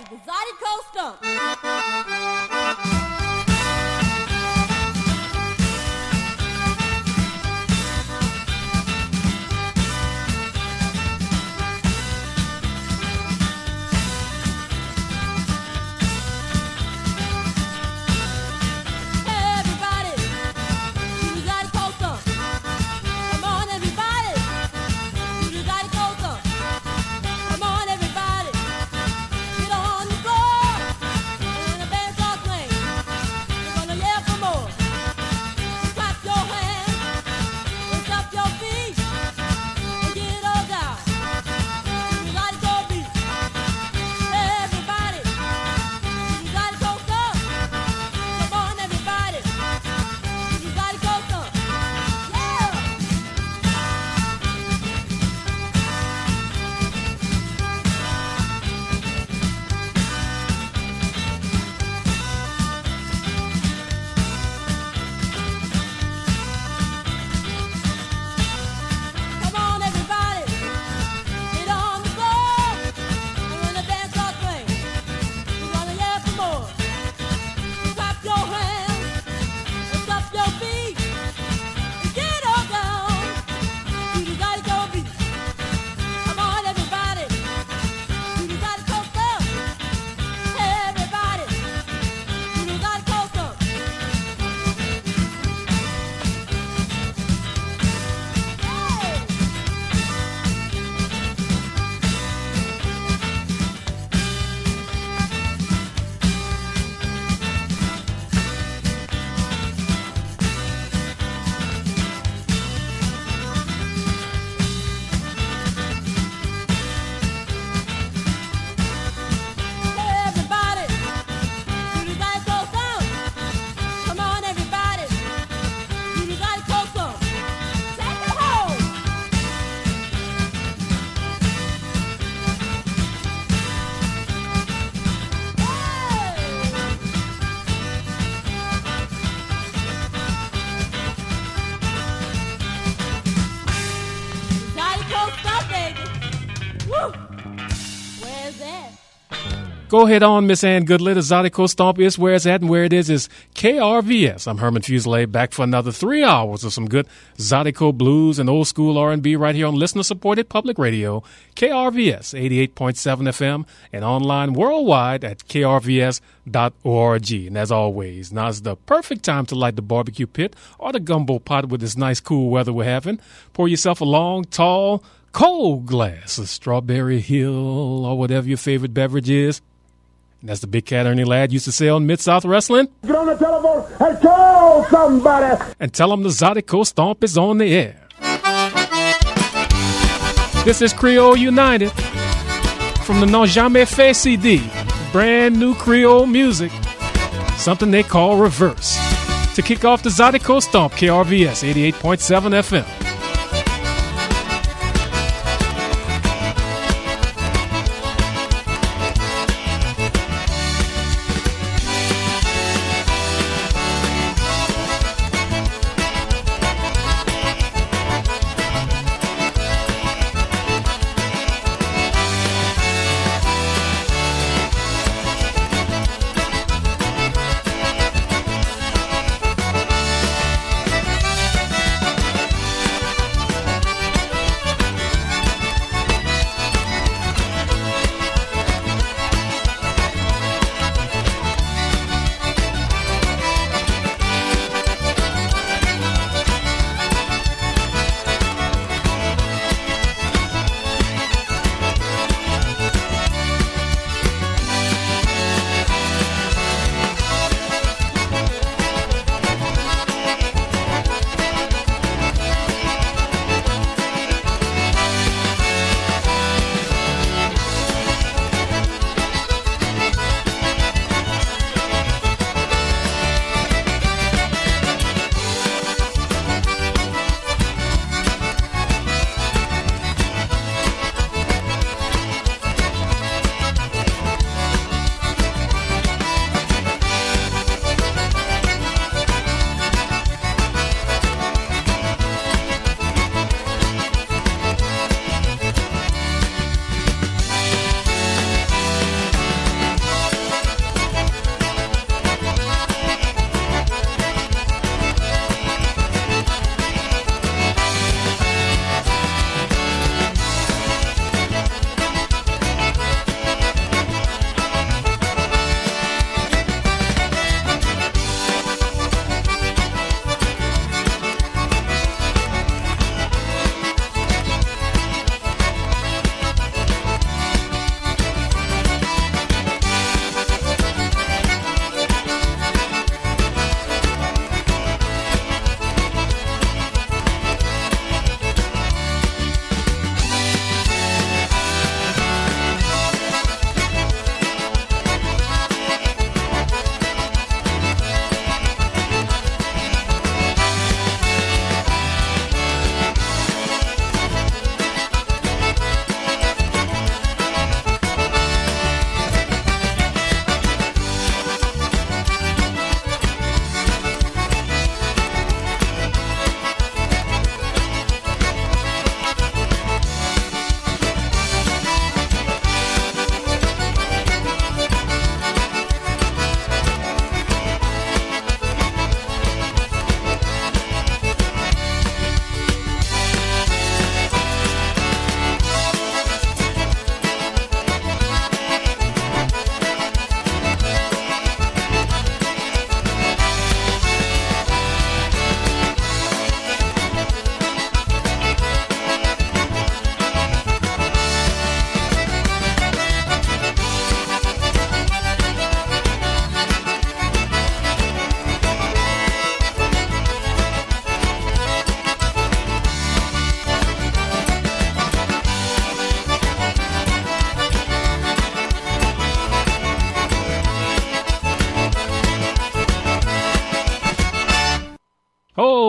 the Zydeco Stomp. Go ahead on, Miss Ann Goodley. The Zydeco Stomp is where it's at, and where it is KRVS. I'm Herman Fuselier, back for another 3 hours of some good Zydeco blues and old school R&B right here on listener-supported public radio, KRVS 88.7 FM, and online worldwide at krvs.org. And as always, now's the perfect time to light the barbecue pit or the gumbo pot with this nice cool weather we're having. Pour yourself a long, tall, cold glass of Strawberry Hill or whatever your favorite beverage is. And as the big cat Ernie Ladd used to say on Mid-South Wrestling, get on the telephone and call somebody and tell them the Zydeco Stomp is on the air. This is Creole United from the Non Jamais Fait CD, brand new Creole music, something they call reverse. To kick off the Zydeco Stomp, KRVS 88.7 FM.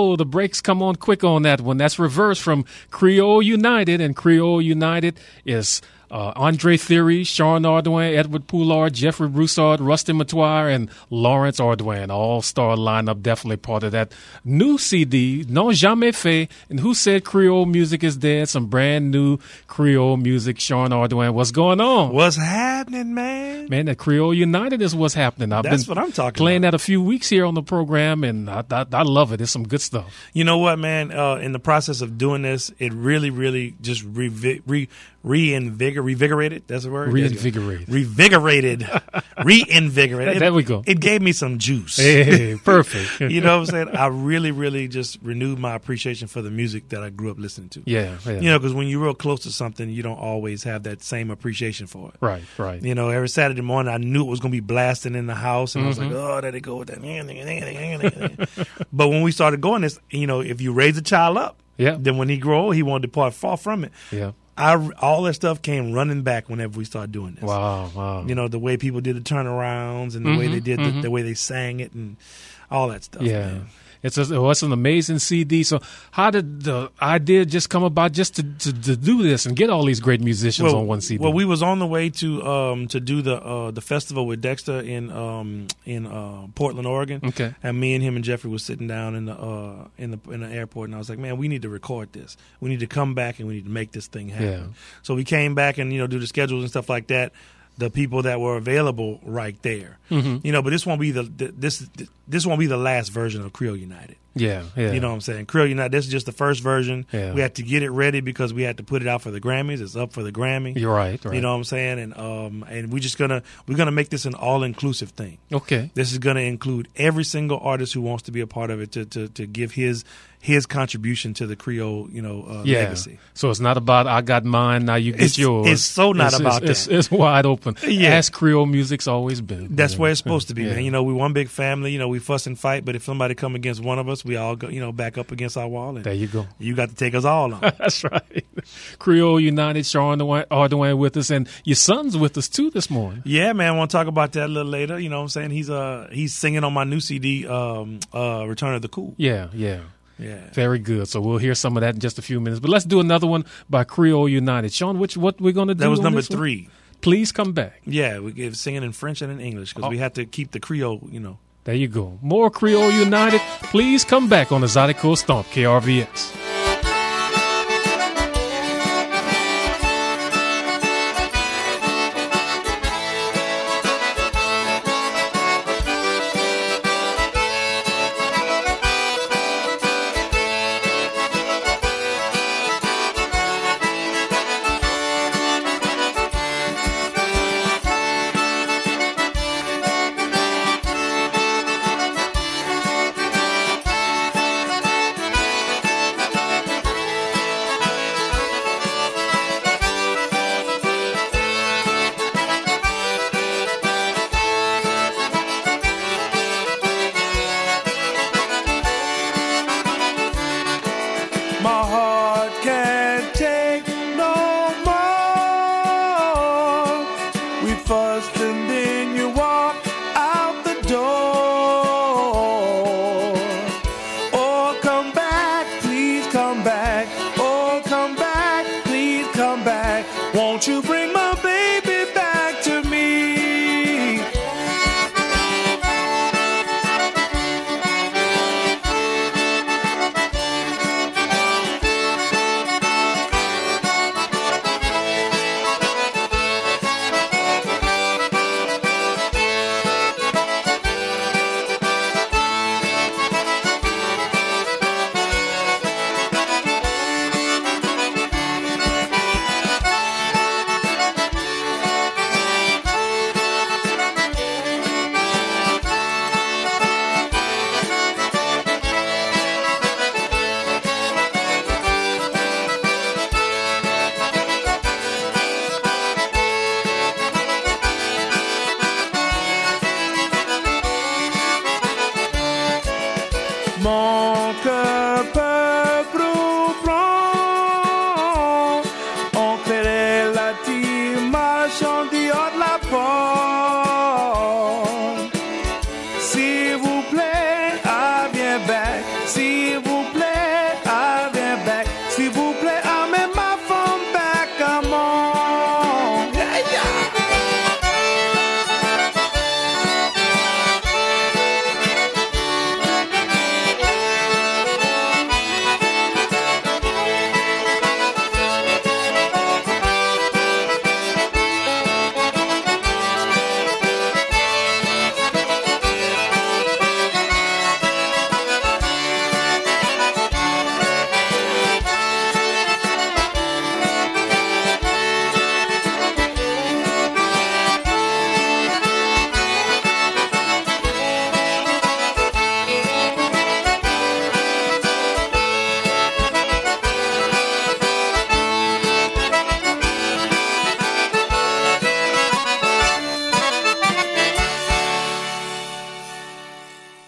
whoa, the brakes come on quick on that one. That's reversed from Creole United, and Creole United is Andre Theory, Sean Ardoin, Edward Poulard, Jeffrey Broussard, Rusty Matoire, and Lawrence Ardoin. All-star lineup, definitely part of that new CD, Non Jamais Fait. And Who Said Creole Music Is Dead? Some brand new Creole music. Sean Ardoin, what's going on? What's happening, man? Man, that Creole United is what's happening. That's what I'm talking playing about. that a few weeks here on the program, and I love it. It's some good stuff. You know what, man? In the process of doing this, it really, really just reinvigorated. That's the word? Reinvigorated. Reinvigorated. There we go. It gave me some juice. Hey, perfect. You know what I'm saying? I really, really just renewed my appreciation for the music that I grew up listening to. Yeah. You know, because when you're real close to something, you don't always have that same appreciation for it. Right. You know, every Saturday morning, I knew it was going to be blasting in the house, and I was like, oh, there they go with that. But when we started going this, you know, if you raise a child up, then when he grow old, he won't depart far from it. Yeah. All that stuff came running back whenever we started doing this. Wow. You know, the way people did the turnarounds and the way they did the way they sang it and all that stuff. Yeah. Man. It's an amazing CD. So how did the idea just come about just to do this and get all these great musicians on one CD? Well, we was on the way to do the festival with Dexter in Portland, Oregon. Okay. And me and him and Jeffrey was sitting down in the airport, and I was like, man, we need to record this. We need to come back and we need to make this thing happen. Yeah. So we came back and, you know, do the schedules and stuff like that. The people that were available right there, you know, but this won't be this won't be the last version of Creole United. Yeah. You know what I'm saying? Creole United, this is just the first version. Yeah. We had to get it ready because we had to put it out for the Grammys. It's up for the Grammy. You're right. You know what I'm saying? And we're gonna make this an all-inclusive thing. Okay. This is gonna include every single artist who wants to be a part of it to give his contribution to the Creole, you know, legacy. So it's not about I got mine, now you get yours. It's so not about that. It's wide open. Yeah. As Creole music's always been. That's where it's supposed to be, man. You know, we one big family. You know, we fuss and fight, but if somebody come against one of us, we all go, you know, back up against our wall. And there you go. You got to take us all on. That's right. Creole United, Sean Ardoin with us, and your son's with us too this morning. Yeah, man. I want to talk about that a little later. You know what I'm saying? He's singing on my new CD, Return of the Cool. Yeah. Yeah. Very good. So we'll hear some of that in just a few minutes. But let's do another one by Creole United. Sean, what we're going to do? That was number 3. one? Please Come Back. Yeah, we give singing in French and in English because we had to keep the Creole, you know. There you go. More Creole United. Please Come Back on the Zydeco Stomp, KRVS.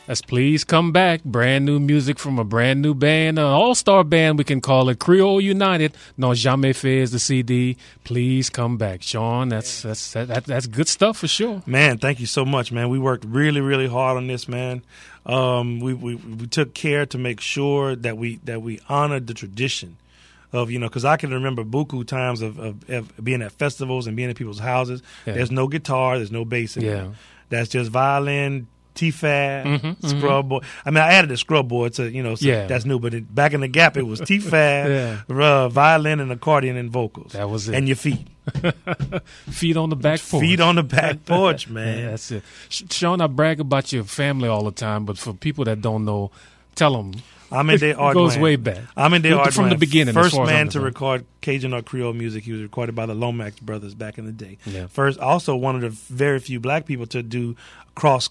That's Please Come Back. Brand new music from a brand new band, an all-star band we can call it, Creole United. Non Jamais Fait is the CD. Please Come Back. Sean, that's good stuff for sure. Man, thank you so much, man. We worked really, really hard on this, man. We took care to make sure that we honored the tradition of, because I can remember buku times of being at festivals and being at people's houses. Yeah. There's no guitar, there's no bass in there. That's just violin, T-Fad, scrub board. I mean, I added a scrub board to, that's new. But back in the Gap, it was T-Fad, violin and accordion and vocals. That was it. And your feet. Feet on the back porch. Feet on the back porch, man. Yeah, that's it. Sean, I brag about your family all the time, but for people that don't know, tell them. Amende Ardouin. It goes way back. Amende Ardouin. From the beginning. First man to record Cajun or Creole music. He was recorded by the Lomax brothers back in the day. Yeah. First, also one of the very few black people to do cross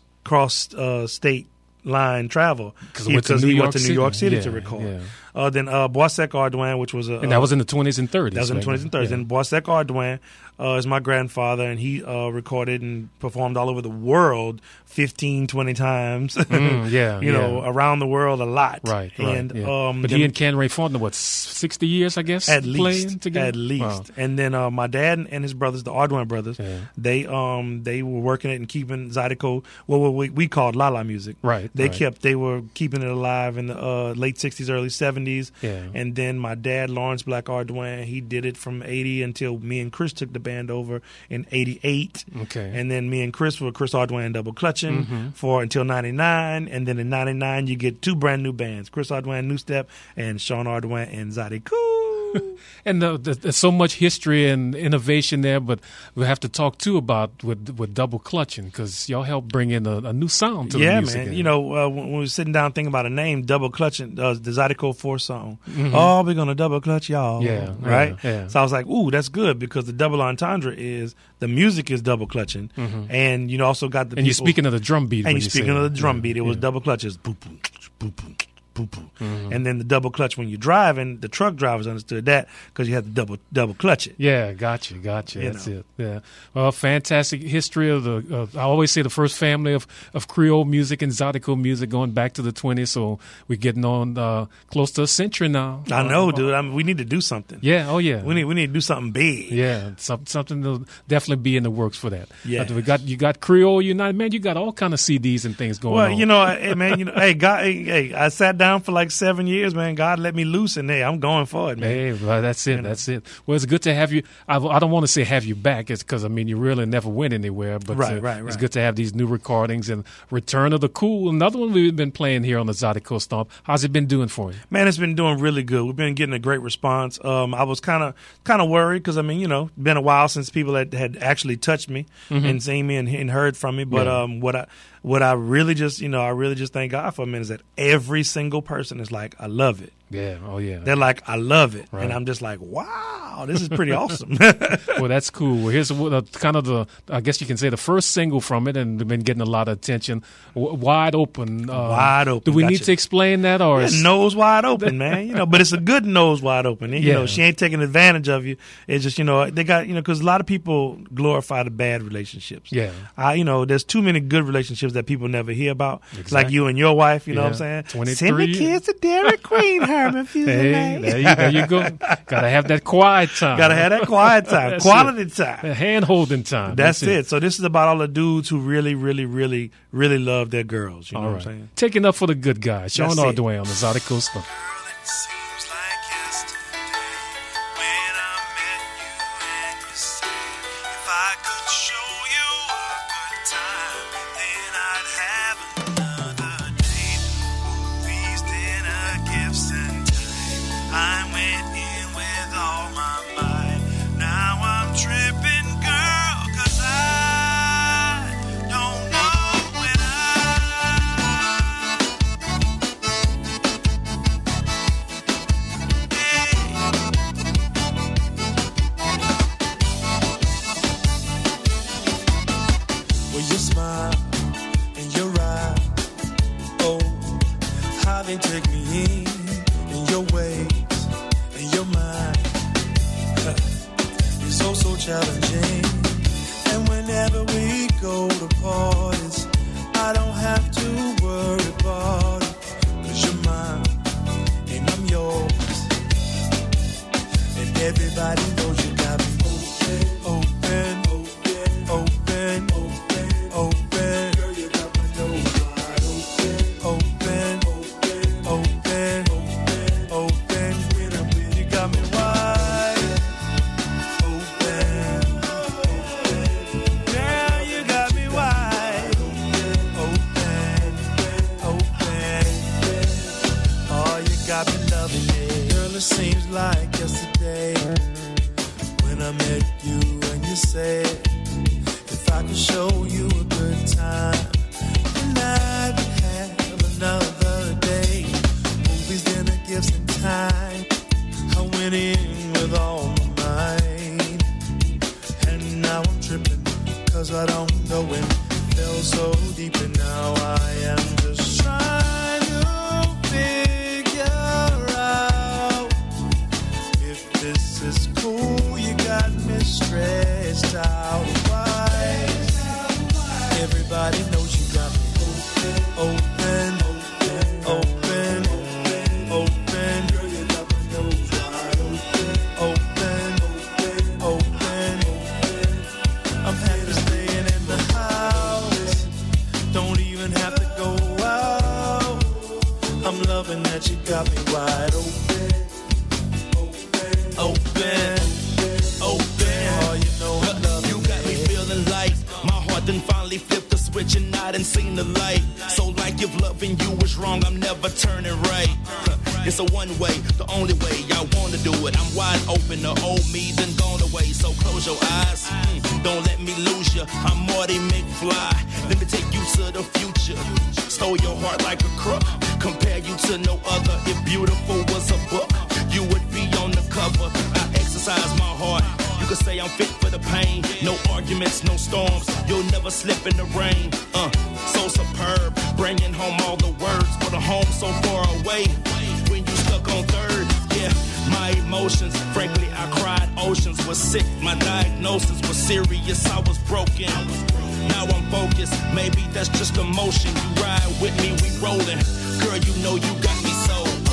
state line travel because he went to New York City to record. Yeah. Then Boissek Ardouin, which was and that was in the 20s and 30s. That was in the 20s and 30s. Yeah. And Boissek Ardouin is my grandfather, and he recorded and performed all over the world 15, 20 times. Around the world a lot. Right. And but he and Ken Ray Fontenot, 60 years, I guess, at playing least together. At least. Wow. And then my dad and his brothers, the Ardouin brothers, they were working it and keeping Zydeco, what we called La music. Right. They were keeping it alive in the late 60s, early 70s. Yeah. And then my dad, Lawrence Black Ardouin, he did it from 80 until me and Chris took the band over in 88. Okay. And then me and Chris were Chris Ardouin Double Clutching for until 99. And then in 99, you get two brand new bands, Chris Ardouin New Step and Sean Ardouin and Zydeco. And there's so much history and innovation there, but we have to talk too about with Double Clutching because y'all helped bring in a new sound to the music. Yeah, man. When we were sitting down thinking about a name, Double Clutching, the Zydeco 4 song. Oh, we're gonna double clutch y'all. Yeah, right. Yeah. So I was like, ooh, that's good because the double entendre is the music is double clutching, and you also got the. And you're speaking of the drum beat. And you're speaking of the drum beat. It was double clutches. Boop boom, boop boom. And then the double clutch when you're driving, the truck drivers understood that because you had to double clutch it. Yeah, gotcha. That's it. Yeah. Well, fantastic history of I always say the first family of Creole music and Zydeco music going back to the 20s. So we're getting on close to a century now. I know, dude. We need to do something. Yeah. Oh, yeah. We need to do something big. Yeah. Something to definitely be in the works for that. Yeah. You got Creole United, man. You got all kind of CDs and things going on. Well, God, I sat down for like 7 years, man. God let me loose, and I'm going for it, man. Hey, well, that's it. That's it. Well, it's good to have you. I don't want to say have you back, it's because you really never went anywhere. But right. It's good to have these new recordings and Return of the Cool. Another one we've been playing here on the Zydeco Stomp. How's it been doing for you? Man, it's been doing really good. We've been getting a great response. I was kind of worried because been a while since people had actually touched me and seen me and heard from me. But what I really just thank God for, man, is that every single person is like, I love it. Yeah. Oh, yeah. They're like, I love it. Right. And I'm just like, wow, this is pretty awesome. Well, that's cool. Well, here's I guess you can say the first single from it, and been getting a lot of attention. Wide Open. Wide Open. Do we need to explain that? Or nose wide open, man. But it's a good nose wide open. And, she ain't taking advantage of you. It's just, they got, because a lot of people glorify the bad relationships. Yeah. There's too many good relationships that people never hear about. Exactly. Like you and your wife, you know what I'm saying? 23 Send the kids to Dairy Queen, Herman Fusilier. There you go. Gotta have that quiet time. Gotta have that quiet time. Quality time. Hand-holding time. That's it. So this is about all the dudes who really, really, really, really love their girls. You know what I'm saying? Taking up for the good guys. Sean Ardouin on the Zydeco Stomp. And whenever we go to parties, I don't have to worry like yesterday when I met you and you said if I could show you a good time, then I would have another day. Movies, dinner, gifts, and time. I went in with all my mind, and now I'm tripping 'cause I don't know when it fell so deep, and now I am just trying to figure out if this is cool. You got me stressed out. Why? Everybody knows you got me open, open, open, open. Girl, you got my nose wide open, open, open, open. I'm happy staying in the house. Don't even have to go out. I'm loving that you got me wide open, open, open, open. Oh, you know I love you. Got me feeling like my heart done finally flipped the switch and I done seen the light. So like if loving you was wrong, I'm never turning right. It's a one way, the only way I wanna do it. I'm wide open, the old me done gone away. So close your eyes, don't let me lose you. I'm Marty McFly, let me take you to the future. Stole your heart like a crook, compare you to no other. If beautiful was a book, you would be on the cover. I exercise my heart, you could say I'm fit for the pain. No arguments, no storms, you'll never slip in the rain. So superb, bringing home all the words, but a home so far away. When you stuck on third, yeah, my emotions, frankly I cried oceans, was sick, my diagnosis was serious, I was broken. Now I'm focused, maybe that's just emotion. You ride with me, we rolling, girl you know you got me so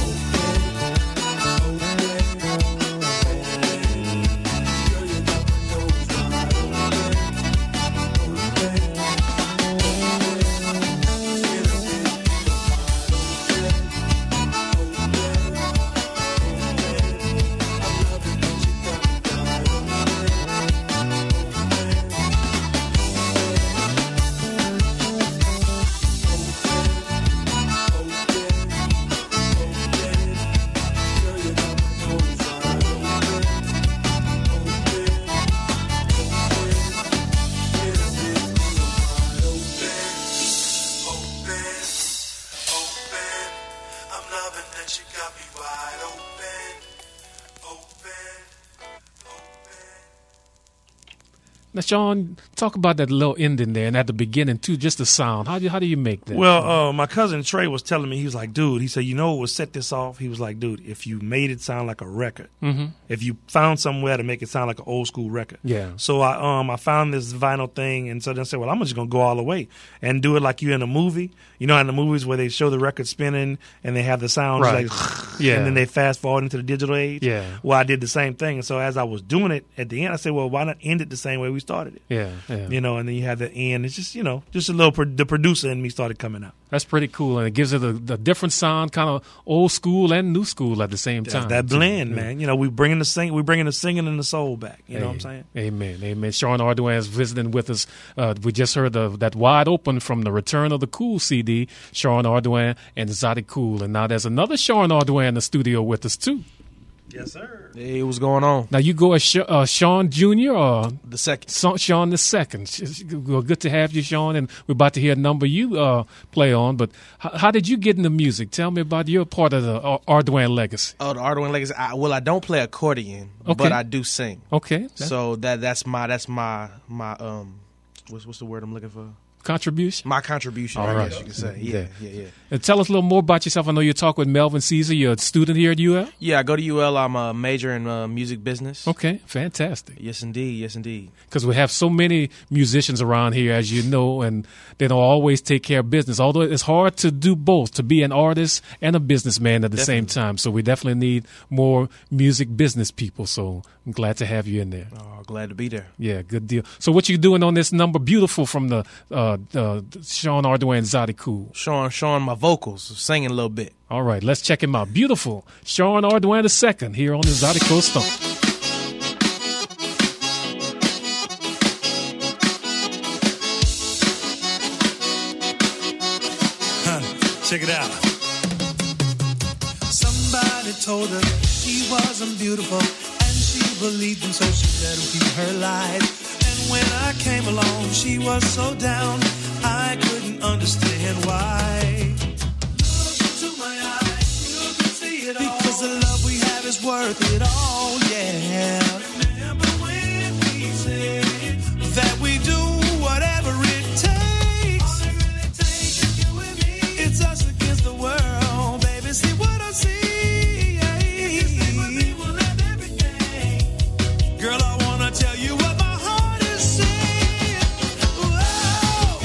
Now, Sean, talk about that little ending there and at the beginning, too, just the sound. How do you make that? Well, my cousin Trey was telling me, he was like, dude, he said, you know what would set this off? He was like, dude, if you made it sound like a record, if you found somewhere to make it sound like an old school record. Yeah. So I found this vinyl thing, and so then I said, well, I'm just going to go all the way and do it like you're in a movie. You know, in the movies where they show the record spinning and they have the sound right. like, yeah. and then they fast forward into the digital age. Yeah. Well, I did the same thing. And so as I was doing it at the end, I said, well, why not end it the same way we started it? Yeah, yeah. You know, and then you have the end. It's just, you know, just a little, the producer in me started coming out. That's pretty cool, and it gives it a different sound, kind of old school and new school at the same time. That blend, man. You know, we bringing the singing and the soul back. You know what I'm saying? Amen, amen. Sean Ardoin is visiting with us. We just heard that Wide Open from the Return of the Cool CD. Sean Ardoin and Zoddy Cool, and now there's another Sean Ardoin in the studio with us too. Yes, sir. Hey, what's going on? Now you go as Sean Jr. or The second. Sean the second. Well, good to have you, Sean, and we're about to hear a number you play on. But how did you get into music? Tell me about your part of the Ardoin legacy. Oh, the Ardoin legacy. I don't play accordion, Okay. but I do sing. Okay, So that's my what's the word I'm looking for? contribution. My contribution, All I right. guess you can say. Yeah. And tell us a little more about yourself. I know you talk with Melvin Caesar. You're a student here at UL? Yeah, I go to UL. I'm a major in music business. Okay, fantastic. Yes, indeed. Yes, indeed. Because we have so many musicians around here, as you know, and they don't always take care of business. Although it's hard to do both, to be an artist and a businessman at the same time. So we definitely need more music business people. So I'm glad to have you in there. Oh, glad to be there. Yeah, good deal. So what you doing on this number, Beautiful, from the Sean Ardoin Zoddy Cool? Showing my vocals, singing a little bit. All right, let's check him out. Beautiful, Sean Ardoin II here on the Zydeco Stomp. Check it out. Somebody Everybody told her she wasn't beautiful, and she believed him, so she let him keep her light. And when I came along, she was so down, I couldn't understand why. Look into my eyes, you can see it all. Because the love we have is worth it all, yeah. Remember when we said that we do whatever it takes. All it really takes is you and me. It's us against the world, baby. See what I see. Girl, I wanna tell you what my heart is saying. Whoa,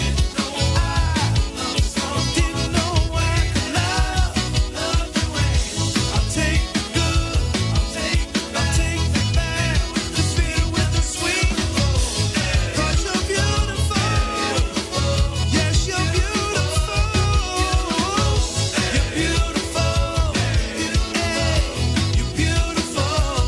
didn't know I could love the way. I'll take the good, I'll take the bad, the bitter with the sweet. 'Cause you're beautiful, yes, you're beautiful. You're beautiful, hey, you're beautiful.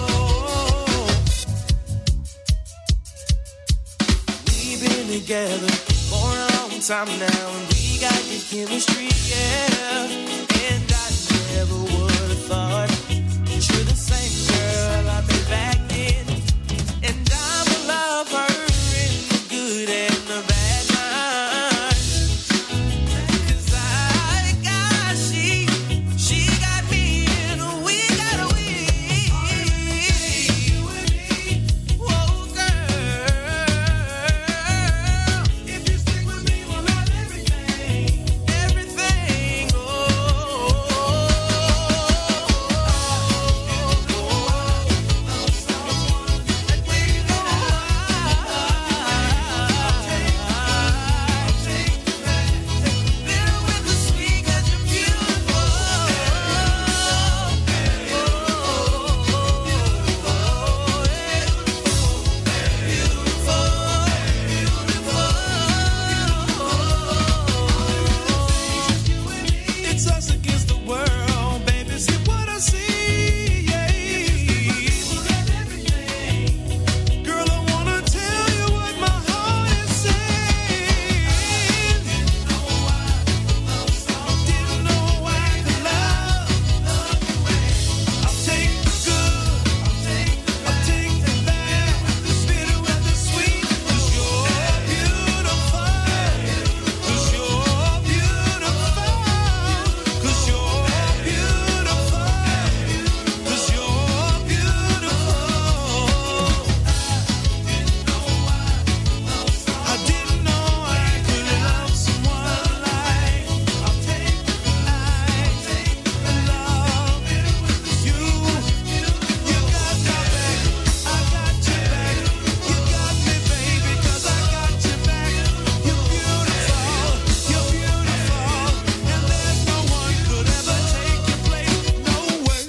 We've been together for a long time now, and we got the chemistry, yeah. And I never would have thought that you're the same girl I've been back then. And I'ma love her in the good and the bad times. 'Cause I got she got me, and we got a we. Whoa, girl. If you stick with me, we'll have everything. Everything, oh. Bitter with the sweet, 'cause you're beautiful. It's us against the world, baby. See what I see, yeah. Girl, I wanna tell you what my heart is saying. Didn't know I could love the way. I'll take the good, I'll take the bad, the bitter and the sweet. 'Cause you're beautiful, 'cause you're beautiful, 'cause you're beautiful, 'cause you're beautiful. I didn't know I could love someone like. I'll take the light and love you. You got my back, I got your back. You got me, baby, 'cause I got your back. You're beautiful, and there's no one could ever take your place. No way.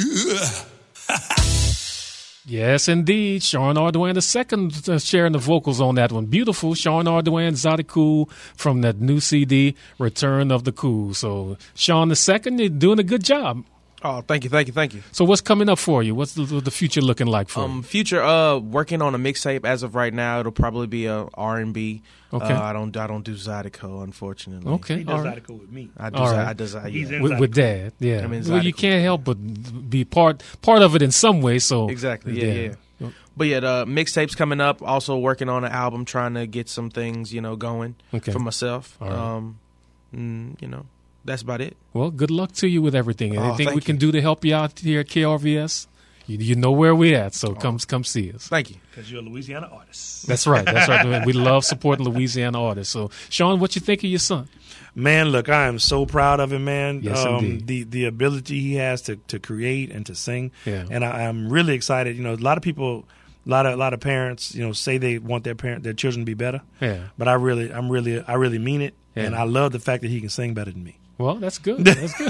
Yes, indeed. Sean Ardoin II sharing the vocals on that one. Beautiful. Sean Ardoin, Zydeco from that new CD, Return of the Cool. So, Sean II, you're doing a good job. Oh, thank you. So, what's coming up for you? What's the future looking like for you? Future, working on a mixtape as of right now. It'll probably be a R&B. Okay. I don't do Zydeco, unfortunately. Okay. He does all right. article with me. I do. All I right. do. He's Yeah. in With Dad, yeah. I mean, Well, you Zydeco. can't help but be part of it in some way. So Exactly. Yeah. But yeah, the mixtape's coming up. Also working on an album, trying to get some things, going Okay. for myself. All right. That's about it. Well, good luck to you with everything. Oh, Anything we thank can do to help you out here at KRVS, you know where we at. So come see us. Thank you. Because you're a Louisiana artist. That's right. That's right. We love supporting Louisiana artists. So, Sean, what you think of your son? Man, look, I am so proud of him, man. Yes, indeed. The ability he has to create and to sing. Yeah. And I'm really excited. A lot of people, a lot of parents, say they want their children to be better. Yeah. But I really mean it. Yeah. And I love the fact that he can sing better than me. Well, that's good. That's good.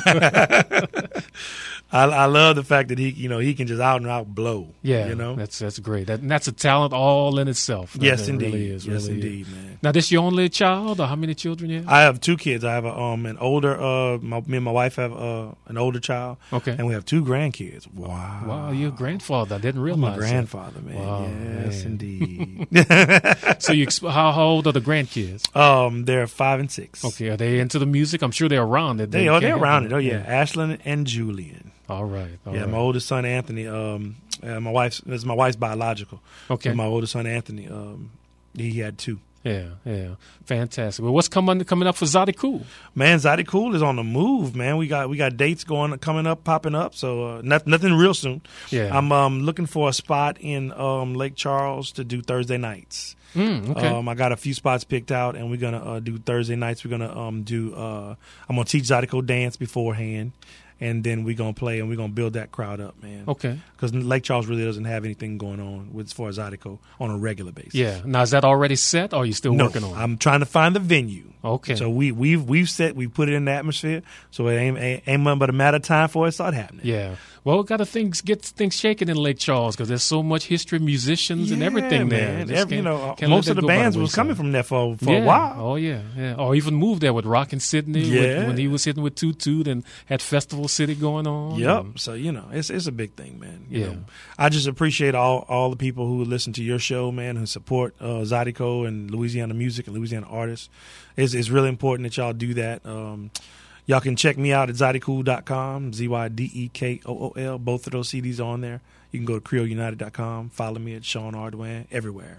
I love the fact that he can just out and out blow. Yeah, you know, that's great. That's a talent all in itself. Yes, It indeed. really is. Yes, really indeed, is. man. Now, this your only child, or how many children you have? I have two kids. I have an older. Me and my wife have an older child. Okay. And we have two grandkids. Wow. Wow, you're a grandfather. I didn't I'm realize a grandfather, man. Wow, Yes, man. indeed. that. So, how old are the grandkids? They're 5 and 6. Okay, are they into the music? I'm sure they're around it. They're can't around it. help Oh yeah, Ashlyn and Julian. All right. My oldest son Anthony. My wife's biological. Okay. But my oldest son Anthony. He had 2. Yeah. Fantastic. Well, what's coming up for Zoddy Cool? Man, Zoddy Cool is on the popping man. We got dates popping up. So nothing real soon. Yeah. I'm looking for a spot in Lake Charles to do Thursday nights. Okay. I got a few spots picked out, and we're gonna do Thursday nights. We're gonna I'm gonna teach Zydeco dance beforehand, and then we're gonna play and we're gonna build that crowd up, man. Okay. Because Lake Charles really doesn't have anything going on as far as Zydeco on a regular basis. Yeah. Now, is that already set, or are you still working on it? I'm trying to find the venue. Okay. So we put it in the atmosphere. So it ain't nothing but a matter of time for it to start happening. Yeah. Well, got to get things shaking in Lake Charles because there's so much history, musicians, and everything there. Man. Most of the bands was coming from there for a while. Oh yeah. Or even moved there with Rockin' Sydney when he was hitting with Toot Toot and had Festival City going on. Yep. So it's a big thing, man. You know, I just appreciate all the people who listen to your show, man, who support Zydeco and Louisiana music and Louisiana artists. It's really important that y'all do that. Y'all can check me out at Zydecool.com, ZYDEKOOL. Both of those CDs are on there. You can go to CreoleUnited.com. Follow me at Sean Ardoin everywhere.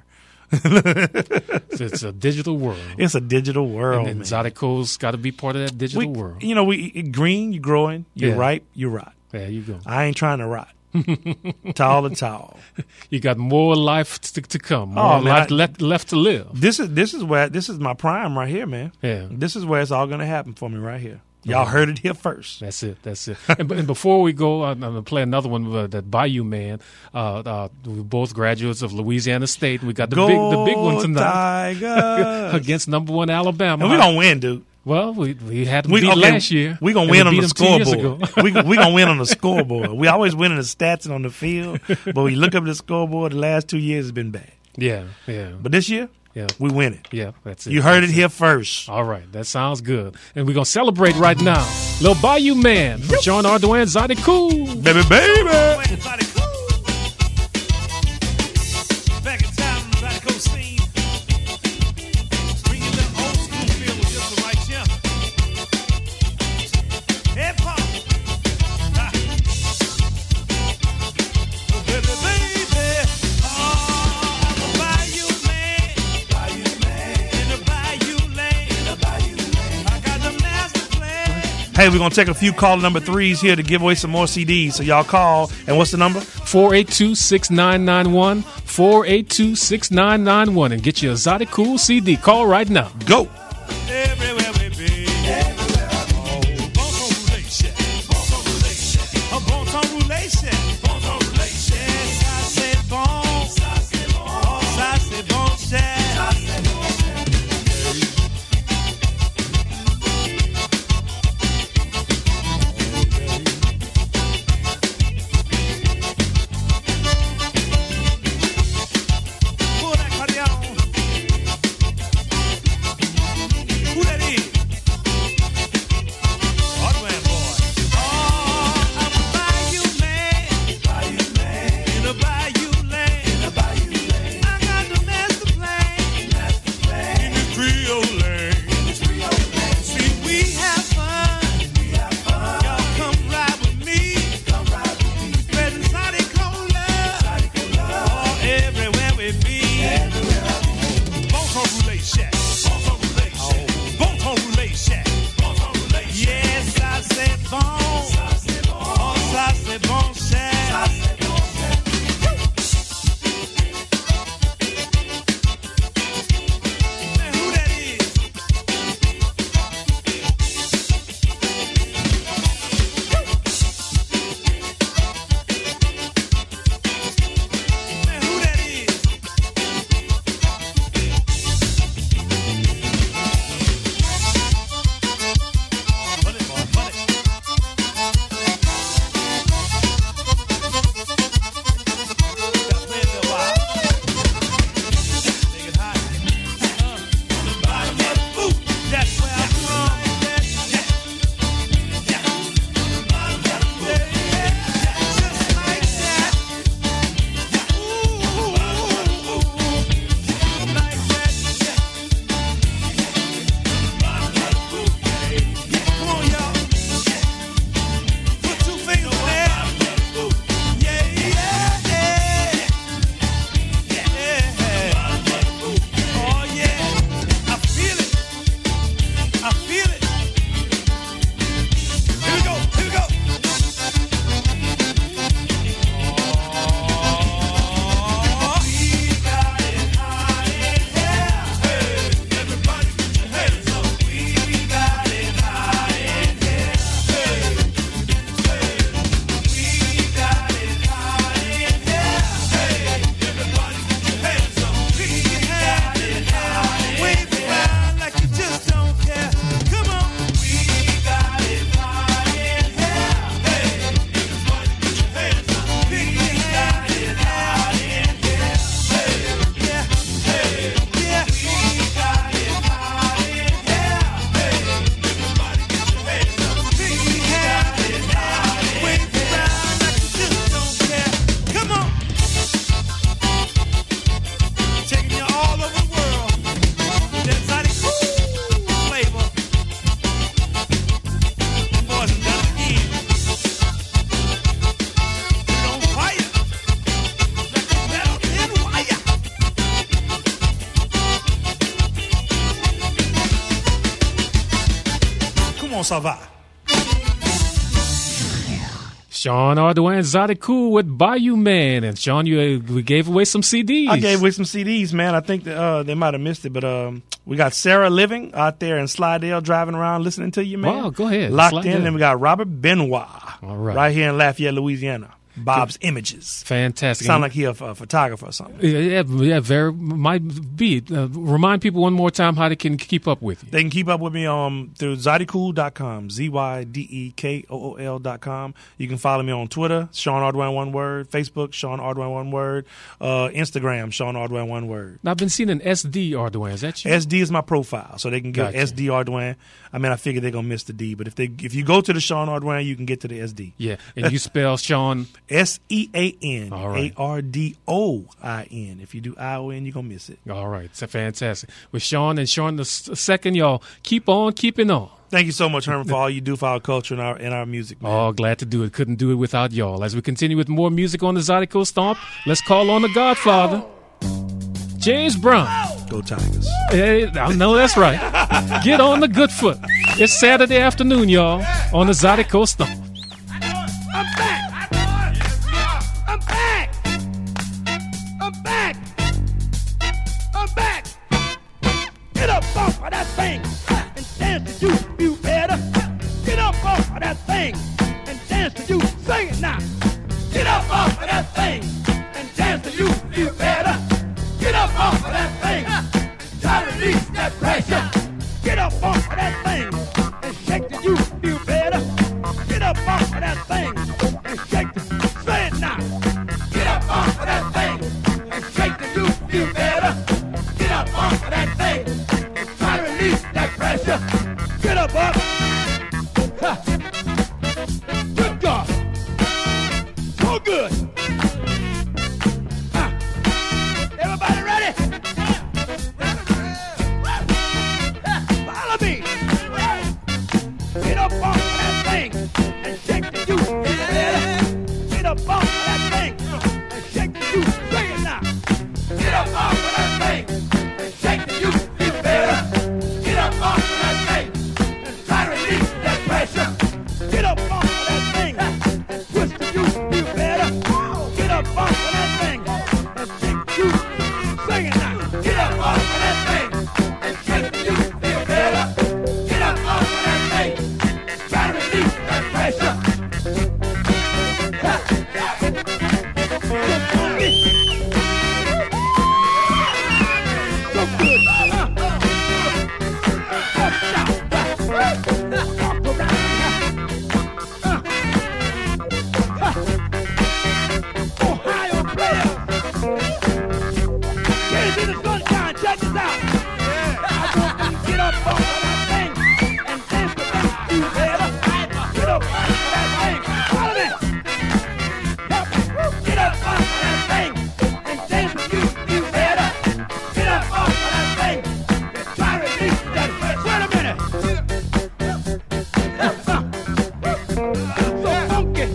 It's a digital world. It's a digital world, and man. Zydeco's got to be part of that digital world. Green, you're growing. You're ripe, you're rot. There you go. I ain't trying to rot. Tall and tall. You got more life to come. More life left to live. This is my prime right here, man. Yeah. This is where it's all going to happen for me right here. Y'all heard it here first. That's it. And before we go, I'm going to play another one, that Bayou Man. We're both graduates of Louisiana State. We got the big one tonight against #1 Alabama. And we're going to win, dude. Well, we had them beat last year. We're going to win on the scoreboard. We're going to win on the scoreboard. We always win in the stats and on the field. But when you look up at the scoreboard, the last 2 years has been bad. Yeah. But this year, we win it. Yeah, that's it. You heard it here first. All right, that sounds good. And we're going to celebrate right now. Lil Bayou Man from Sean Ardoin, Zydeco. Baby. Back in time on the Zydeco scene. Bringing the old school feel with just the right jump. Hip hop. Baby. I'm a Bayou man. In the Bayou lane. I got the master plan. Hey, we're going to take a few caller number 3s here to give away some more CDs. So y'all call. And what's the number? 482-6991. 482-6991. And get you a Zydeco CD. Call right now. Go. Everywhere we be. Bon relation. Ça c'est bon. Ça c'est bon, cher. Pull that cardio. Comment ça va? Sean Ardoin Zydeco with Bayou Man. And Sean, we gave away some CDs. I gave away some CDs, man. I think that, they might have missed it, but we got Sarah Living out there in Slidell driving around listening to you, man. Wow, go ahead. Locked Slidell. in. And we got Robert Benoit All right. here in Lafayette, Louisiana. Bob's Images. Fantastic. Sound like he a photographer or something. Yeah, very might be. Remind people one more time how they can keep up with you. They can keep up with me through Zydecool.com, ZYDEKOOL.com. You can follow me on Twitter, Sean Ardoin, one word. Facebook, Sean Ardoin, one word. Instagram, Sean Ardoin, one word. Now, I've been seeing an SD Ardoin. Is that you? SD is my profile, so they can get Gotcha. SD Ardoin. I mean, I figure they're gonna miss the D, but if you go to the Sean Ardoin, you can get to the SD. Yeah, and you spell Sean. SEAN All right. ARDOIN. If you do ION, you're gonna miss it. All right, it's fantastic. With Sean and Sean the second, y'all keep on keeping on. Thank you so much, Herman, for all you do for our culture and our music, man. Oh, glad to do it. Couldn't do it without y'all. As we continue with more music on the Zydeco Stomp, let's call on the Godfather, James Brown. Go Tigers. Hey, I know that's right. Get on the good foot. It's Saturday afternoon, y'all, on the Zydeco Stomp. I'm back! I'm back! I'm back! I'm back! Get up off of that thing and dance to you better. Get up off of that thing and dance to you. Sing it now. Get up off of that thing and dance to you better. Get up off of that thing. Try to release that pressure. Get up off of that thing and shake to you better. Get up off of that thing and shake to say it now. Get up off of that thing and shake to you better. Get up off of that thing and try to release that pressure. Get up, up. Ha. Good God. So good. Ha. Everybody ready? Follow me. Get up off of that thing and shake the you better. Get up off of that thing and shake the you. Sing it now. Get up off of that thing and shake the you better. Get up off of that thing and try to release that pressure. Get up off of that thing and twist the you better. Get up off of that thing and shake the you. Sing it now. Get up off of that thing and shake the you better. Get up off of that thing. Try to release that pressure. Ha. So good. Walk around. Ohio players. Get into the sunshine. Check this out. I want you to get up off of that thing and dance with that you better. Get up off of that thing. Follow me. Help me. Get up off of that thing and dance with you better. Get up off of that thing and try to release that pressure. Wait a minute. So funky.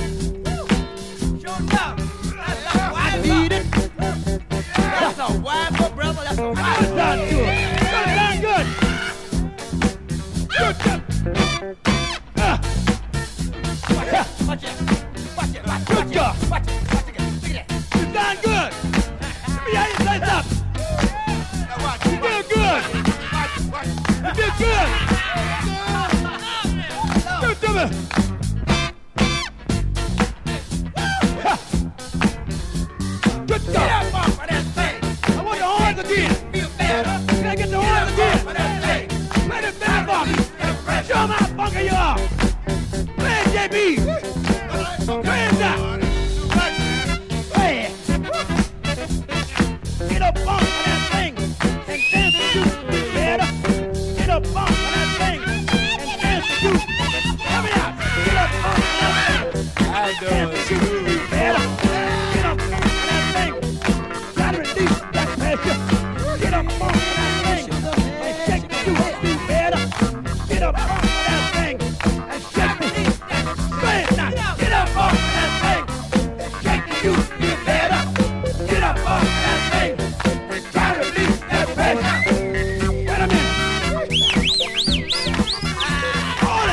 I need it. That's a wild brother. That's a wild sound good. Sound good. Good. Watch it. Good job. You sound good. Let me hear you say something. You did good. You did good. Good to me. Good job. I want the horns again. Can I get the horns again? Play the band for me. Show 'em how funky you are. Play it, JB. Play it now. Play it. Get up off of that thing and dance to you better. Get up off of that thing and dance to you. Help me out. Get up off of that thing. Dance to you better. Get up off of that thing. Try to release that pressure. Get up off of that thing and shake the you better. Get up off of that thing and shake the you. Say it now. Get up off of that thing and shake the you better. Get up off of that thing and try to release that pressure. Wait a minute. Oh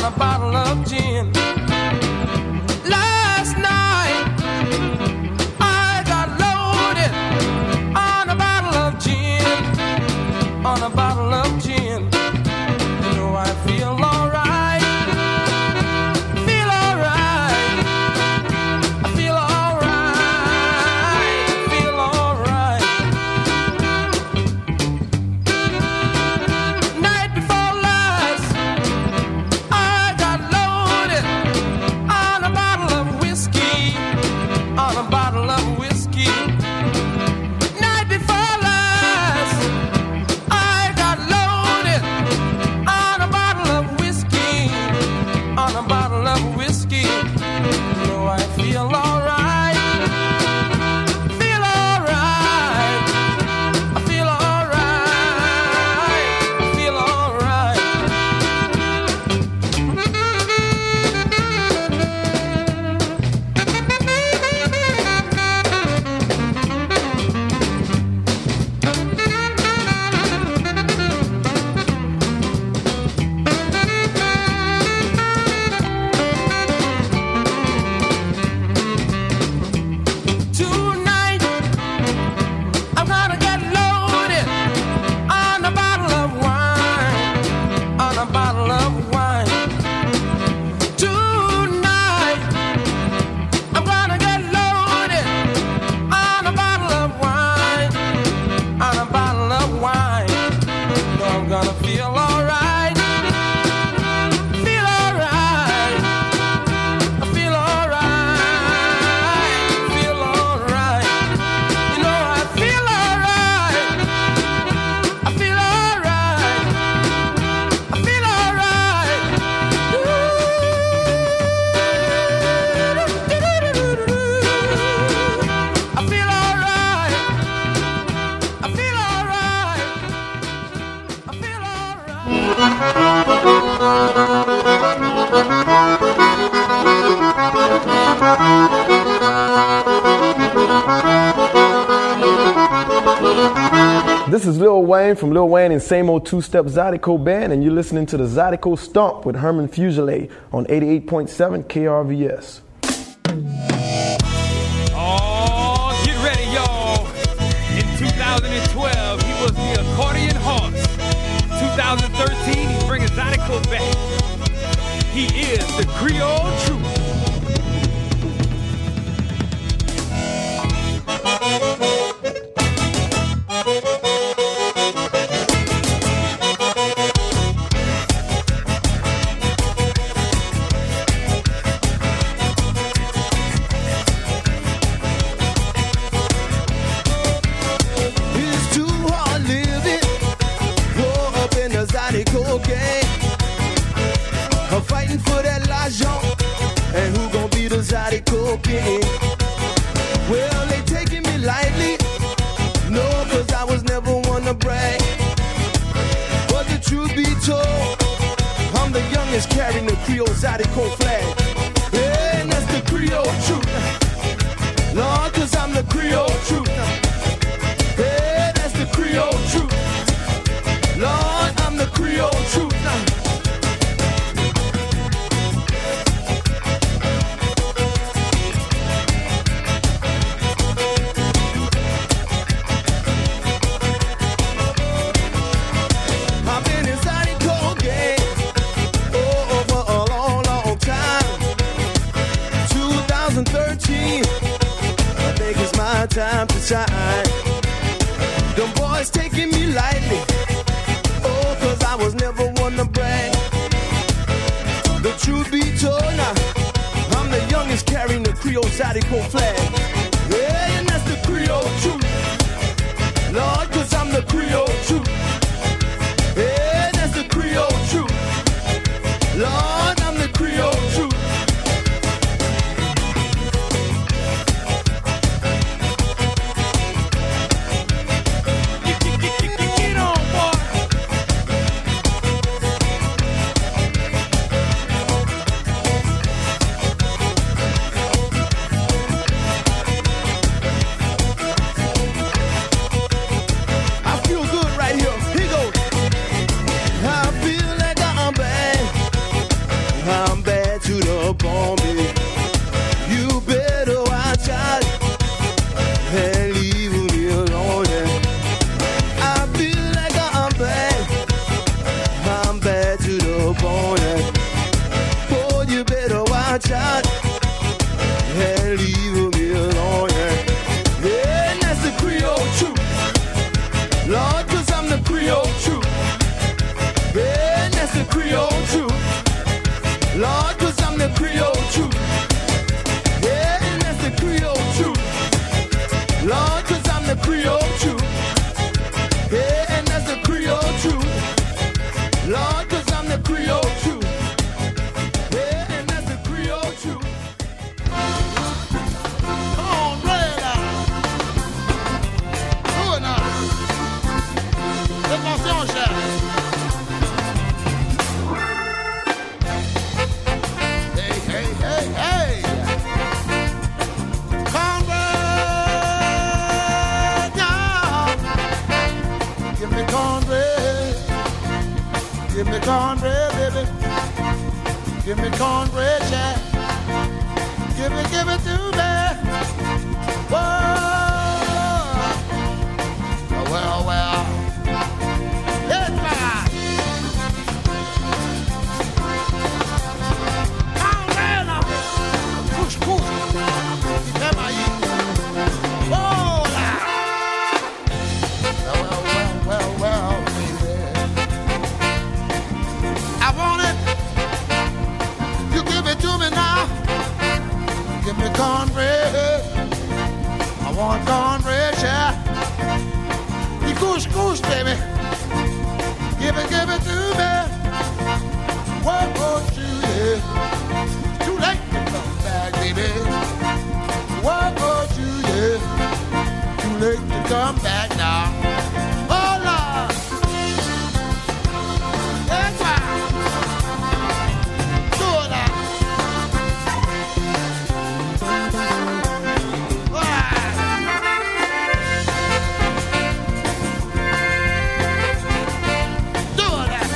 a bottle of gin. Last night I got loaded on a bottle of gin, on a bottle of gin. You know I feel alright, feel alright, I feel alright, feel alright. Night before last I got loaded on a bottle of whiskey, on a bottle of whiskey. Night before last I got loaded on a bottle of whiskey, on a bottle of whiskey. So I feel alright, feel alright, I feel alright, I feel alright. Tonight I'm gonna get loaded on a bottle of wine, on a bottle of wine. Tonight I'm gonna get loaded on a bottle of wine, on a bottle of wine. No, I'm gonna feel alright, feel alright, I feel alright, feel alright. You know I feel alright, I feel alright, I feel alright. I feel alright, I feel alright, I feel alright. This is Lil Wayne from Lil Wayne and Same Old Two-Step Zydeco Band, and you're listening to the Zydeco Stomp with Herman Fuselier on 88.7 KRVS. Oh, get ready, y'all. In 2012, he was the accordion horse. 2013, he's bringing Zydeco back. He is the Creole Truth. It's too hard living, grow up in the Zydeco gang. I'm fighting for that l'argent, and who gon' be the Zydeco king? Well, they taking me lightly, no, cause I was never one to brag. But the truth be told, I'm the youngest carrying the Creole Zydeco flag. Yeah, and that's the Creole truth. Lord, cause I'm the Creole truth. Yeah, that's the Creole truth. Lord, I'm the Creole truth. I've been in Zydeco gang for a long, long time. 2013, I think it's my time to shine. Them boys taking me lightly, oh, cause I was never one to brag. The truth be told now, I'm the youngest carrying the Creole Zydeco flag. Yeah, and that's the Creole truth. Lord, cause I'm the Creole truth. Yeah, that's the Creole truth. Lord, I'm the Creole truth. Get on, boy. I'm bad to the bone, baby. You better watch out and leave me alone. Yeah. I feel like I'm bad to the bone. Yeah. Boy, you better watch out and leave me alone. Yeah. Yeah, and that's the Creole truth. Lord, 'cause I'm the Creole truth. Yeah, and that's the Creole truth. Lord, 'cause I'm the Creole truth. Yeah, and that's the Creole truth. Lord, 'cause I'm the Creole truth. Yeah, and that's the Creole truth. Lord, 'cause I'm the Creole truth. Yeah, and that's the Creole truth. Come on, play it out. Do it now. Attention, chef. Hey. Cornbread, yeah. Give me cornbread. Give me cornbread, baby. Give me cornbread, yeah. Give it to me. Whoa. Well. Yes, man. Well, baby. I want it. You give it to me now. Give me cornbread. I want cornbread, yeah. You goose, baby. Give it to me. What would you do? Too late to come back, baby. What would you do? Too late to come back now. Oh, Lord. That's why. Do it now. Do it now.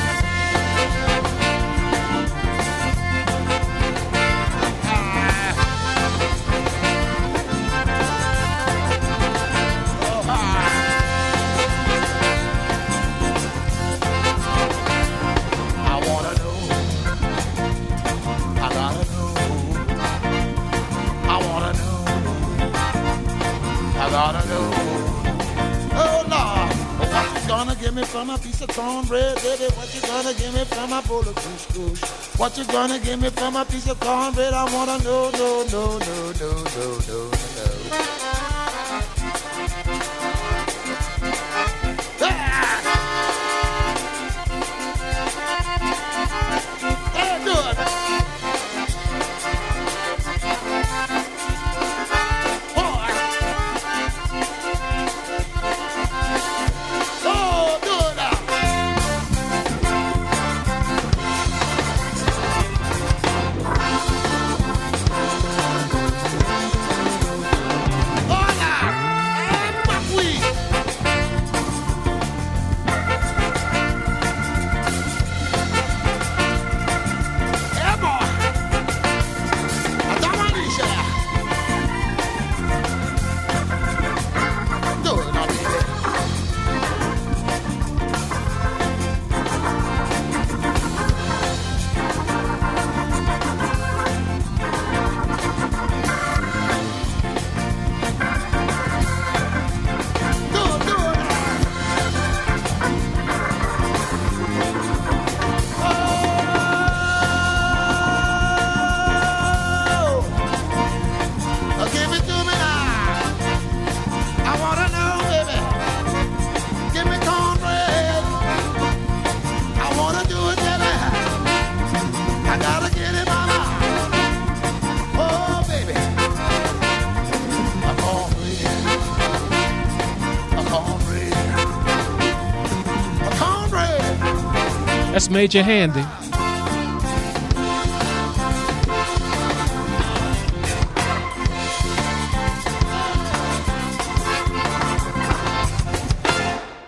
From a piece of cornbread, baby, what you gonna give me from a bowl of couscous? What you gonna give me from a piece of cornbread? I wanna know, no. Hey, do it. That's Major Handy.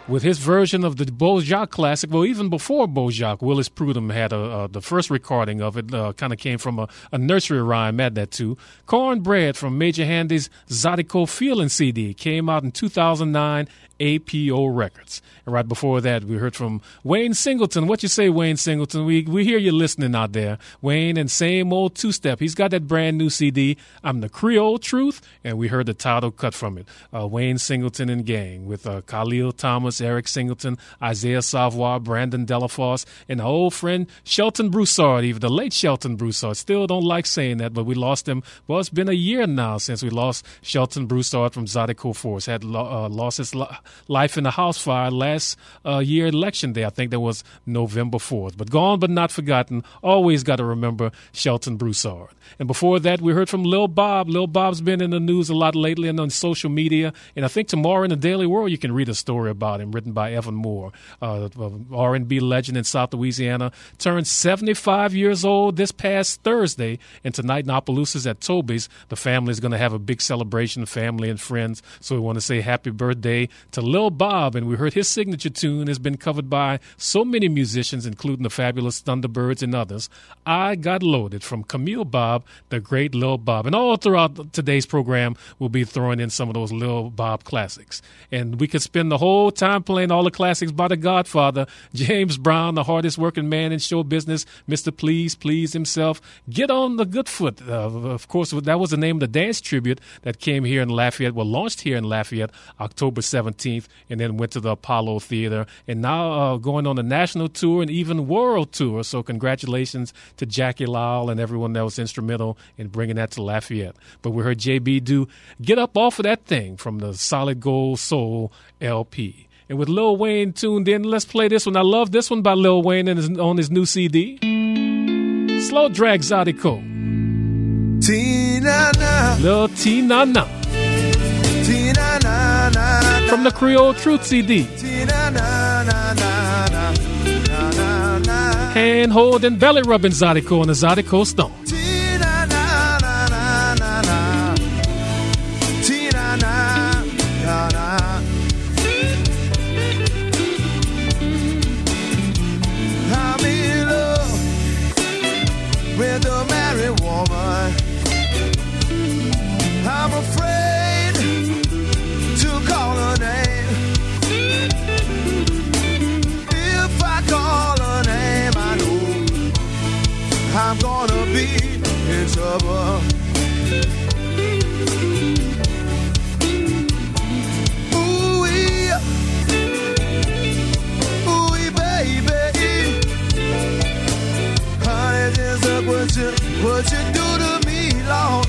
with his version of the Beau-Jacques classic. Well, even before Beau-Jacques, Willis Prudhomme had the first recording of it, kind of came from a nursery rhyme, add that too. Cornbread from Major Handy's Zydeco Feeling CD came out in 2009, APO Records. And right before that, we heard from Wayne Singleton. What you say, Wayne Singleton? We hear you listening out there. Wayne and Same Old Two-Step. He's got that brand new CD, I'm the Creole Truth, and we heard the title cut from it. Wayne Singleton and Gang with Khalil Thomas, Eric Singleton, Isaiah Savoy, Brandon Delafosse, and our old friend Shelton Broussard, even the late Shelton Broussard. Still don't like saying that, but we lost him. Well, it's been a year now since we lost Shelton Broussard from Zydeco Force. Had lost his life in a house fire last year election day. I think that was November 4th. But gone but not forgotten. Always got to remember Shelton Broussard. And before that, we heard from Lil Bob. Lil Bob's been in the news a lot lately and on social media. And I think tomorrow in the Daily World you can read a story about him written by Evan Moore, R&B legend in South Louisiana. Turned 75 years old this past Thursday. And tonight in Opelousas at Toby's, the family is going to have a big celebration, family and friends. So we want to say happy birthday to Lil Bob. And we heard his signature tune has been covered by so many musicians, including the fabulous Thunderbirds and others. I Got Loaded from Camille Bob, the great Lil Bob. And all throughout today's program, we'll be throwing in some of those Lil Bob classics. And we could spend the whole time playing all the classics by the Godfather, James Brown, the hardest working man in show business, Mr. Please himself. Get on the Good Foot. Of course, that was the name of the dance tribute that came here in Lafayette, launched here in Lafayette October 17th, and then went to the Apollo Theater. And now going on a national tour and even world tour. So congratulations to Jackie Lyle and everyone that was instrumental in bringing that to Lafayette. But we heard JB do Get Up Off of That Thing from the Solid Gold Soul LP. And with Lil Wayne tuned in, let's play this one. I love this one by Lil Wayne on his new CD. Slow Drag Zydeco. T-na-na. Lil T-na-na. T-na-na-na-na. From the Creole Truth CD. T-na-na-na-na-na-na. Hand hold and belly rubbing Zydeco on the Zydeco Stone. T-na-na-na-na-na-na. T-na-na-na-na. I'm in love with a married woman. I'm afraid to call her name. If I call her name, I know I'm gonna be in trouble. Ooh-wee, ooh-wee, baby. Honey, just look what you do to me, Lord.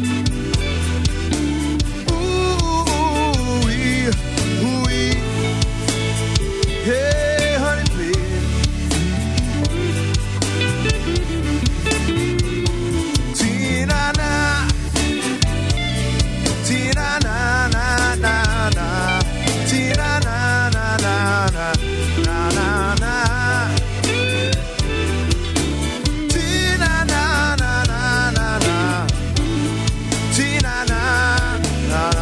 Hey, honey, please. T-na-na. T-na-na-na-na-na. T-na-na-na-na-na-na-na. T-na-na-na-na-na-na. T-na-na-na-na.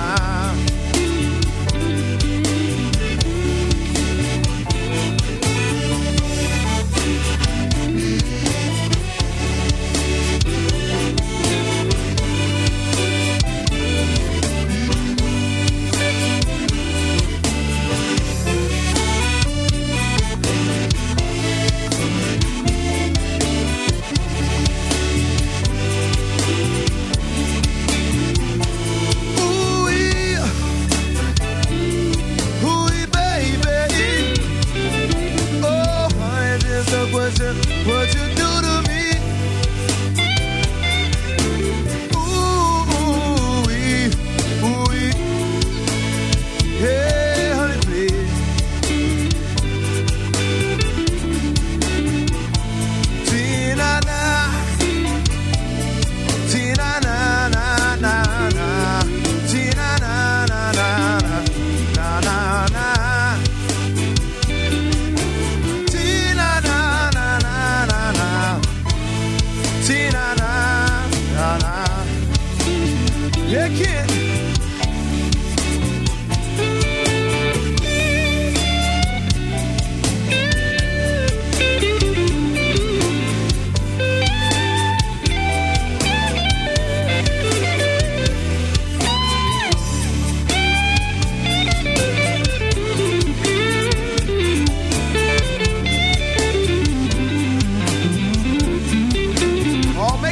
What you do to me? Ooh-wee, ooh-wee. Hey, honey, please. T-na-na. T-na-na-na-na-na. T-na-na-na-na-na-na-na. Yeah, kid.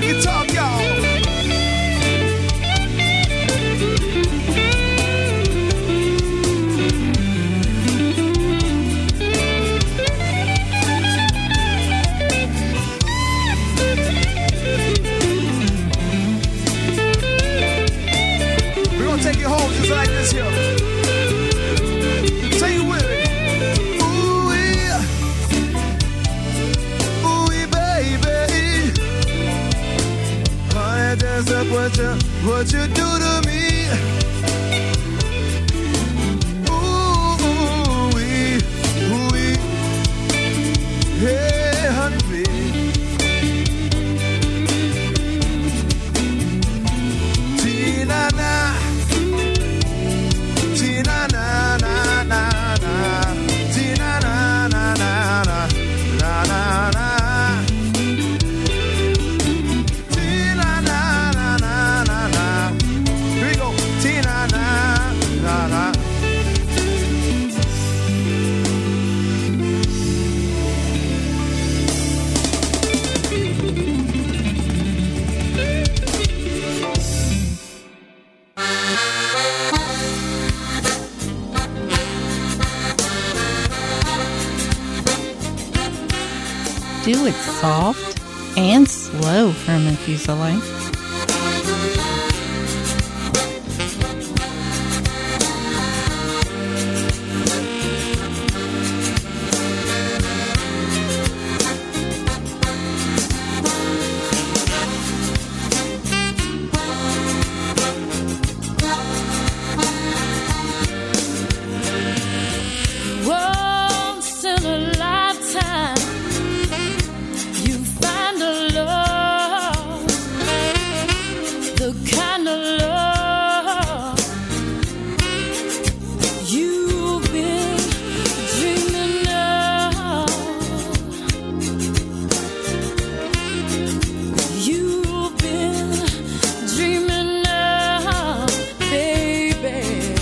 make it talk, y'all. We're gonna take it home just like this here. Sing it with me. That's up what you do to me. Ooh, hey, honey. Tina-na, Tina-na-na-na-na, Tina-na-na-na-na-na-na-na. Do it soft and slow, Herman Fuselier. Once in a lifetime, you find a love, the kind of love you've been dreaming of. You've been dreaming of, baby.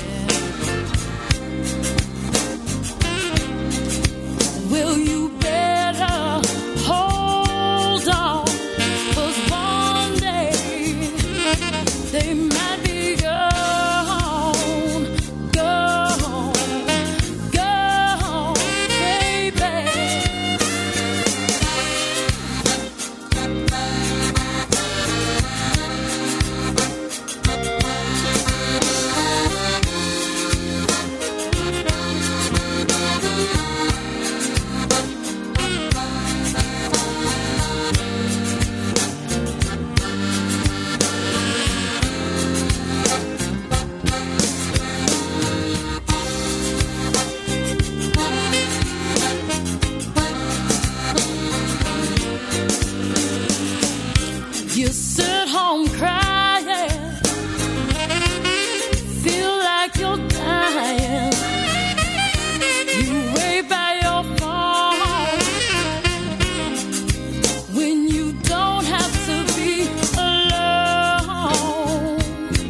Will you better hold on, 'cause one day they might be gone, gone, gone, baby. You